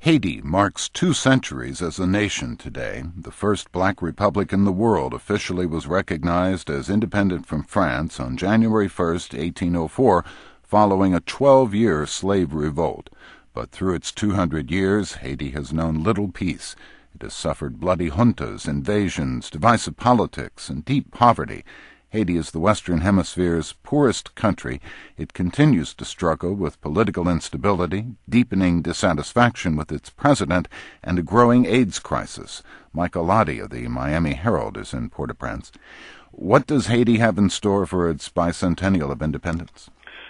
Haiti marks 2 centuries as a nation today. The first black republic in the world officially was recognized as independent from France on January 1st, 1804, following a 12-year slave revolt. But through its 200 years, Haiti has known little peace. It has suffered bloody juntas, invasions, divisive politics, and deep poverty. Haiti is the Western Hemisphere's poorest country. It continues to struggle with political instability, deepening dissatisfaction with its president, and a growing AIDS crisis. Michael Lottie of the Miami Herald is in Port-au-Prince. What does Haiti have in store for its bicentennial of independence?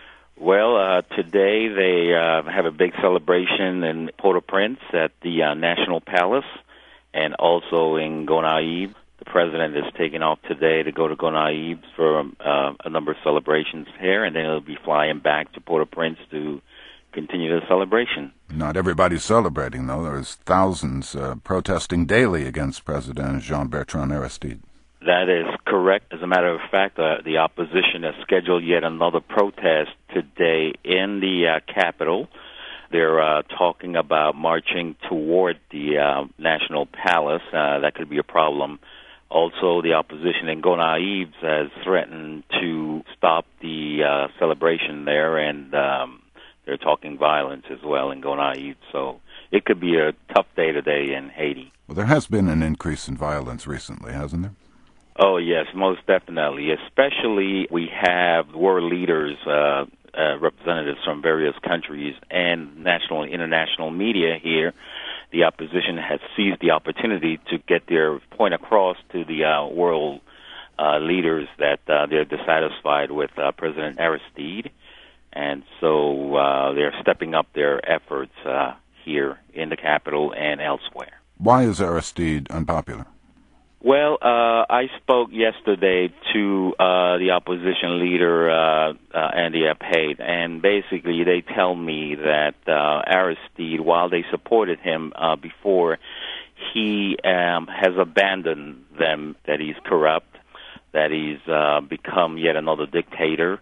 Well, today they have a big celebration in Port-au-Prince at the National Palace and also in Gonaïves. The president is taking off today to go to Gonaïves for a number of celebrations here, and then he'll be flying back to Port-au-Prince to continue the celebration. Not everybody's celebrating, though. There's thousands protesting daily against President Jean-Bertrand Aristide. That is correct. As a matter of fact, the opposition has scheduled yet another protest today in the capital. They're talking about marching toward the National Palace. That could be a problem. Also, the opposition in Gonaïves has threatened to stop the celebration there, and they're talking violence as well in Gonaïves. So it could be a tough day today in Haiti. Well, there has been an increase in violence recently, hasn't there? Oh, yes, most definitely. Especially we have world leaders, representatives from various countries, and national and international media here. The opposition has seized the opportunity to get their point across to the world leaders that they're dissatisfied with President Aristide, and so they're stepping up their efforts here in the capital and elsewhere. Why is Aristide unpopular? Well, I spoke yesterday to the opposition leader, Andy Apate, and basically they tell me that Aristide, while they supported him before, he has abandoned them, that he's corrupt, that he's become yet another dictator,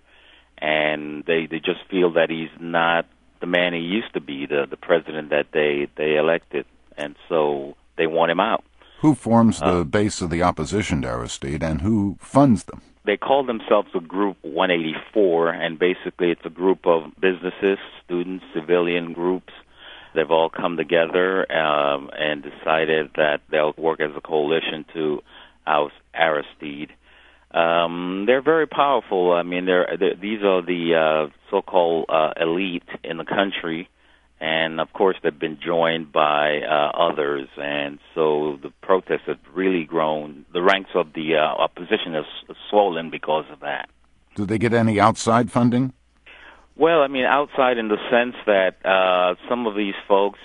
and they just feel that he's not the man he used to be, the president that they elected, and so they want him out. Who forms the base of the opposition to Aristide, and who funds them? They call themselves a Group 184, and basically it's a group of businesses, students, civilian groups. They've all come together and decided that they'll work as a coalition to oust Aristide. They're very powerful. I mean, these are the so-called elite in the country. And, of course, they've been joined by others, and so the protests have really grown. The ranks of the opposition have swollen because of that. Do they get any outside funding? Well, I mean, outside in the sense that some of these folks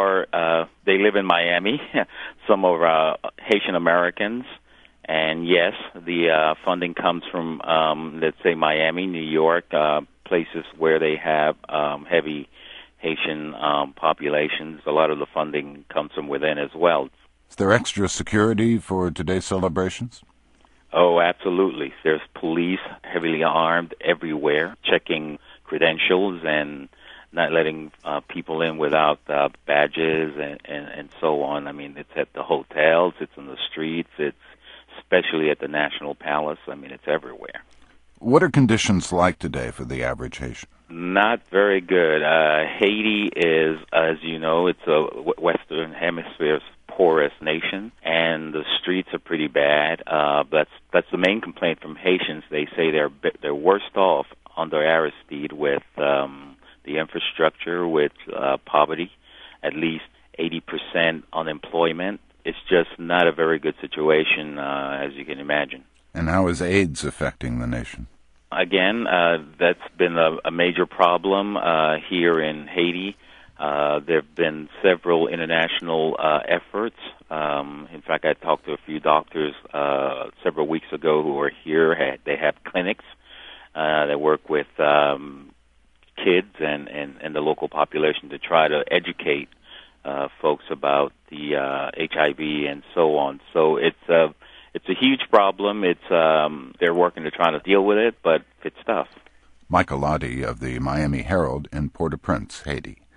they live in Miami. Some are Haitian Americans. And, yes, the funding comes from, let's say, Miami, New York, places where they have heavy Haitian populations. A lot of the funding comes from within as well. Is there extra security for today's celebrations? Oh, absolutely. There's police heavily armed everywhere, checking credentials and not letting people in without badges and so on. I mean, it's at the hotels, it's in the streets, it's especially at the National Palace. I mean, it's everywhere. What are conditions like today for the average Haitian? Not very good. Haiti is, as you know, it's a Western Hemisphere's poorest nation, and the streets are pretty bad. That's the main complaint from Haitians. They say they're worse off under Aristide with the infrastructure, with poverty, at least 80% unemployment. It's just not a very good situation, as you can imagine. And how is AIDS affecting the nation? Again, that's been a major problem here in Haiti. There have been several international efforts. In fact, I talked to a few doctors several weeks ago who are here. They have clinics that work with kids and the local population to try to educate folks about the HIV and so on. So it's a huge problem. They're working to try to deal with it, but it's tough. Michael Lottie of the Miami Herald in Port-au-Prince, Haiti.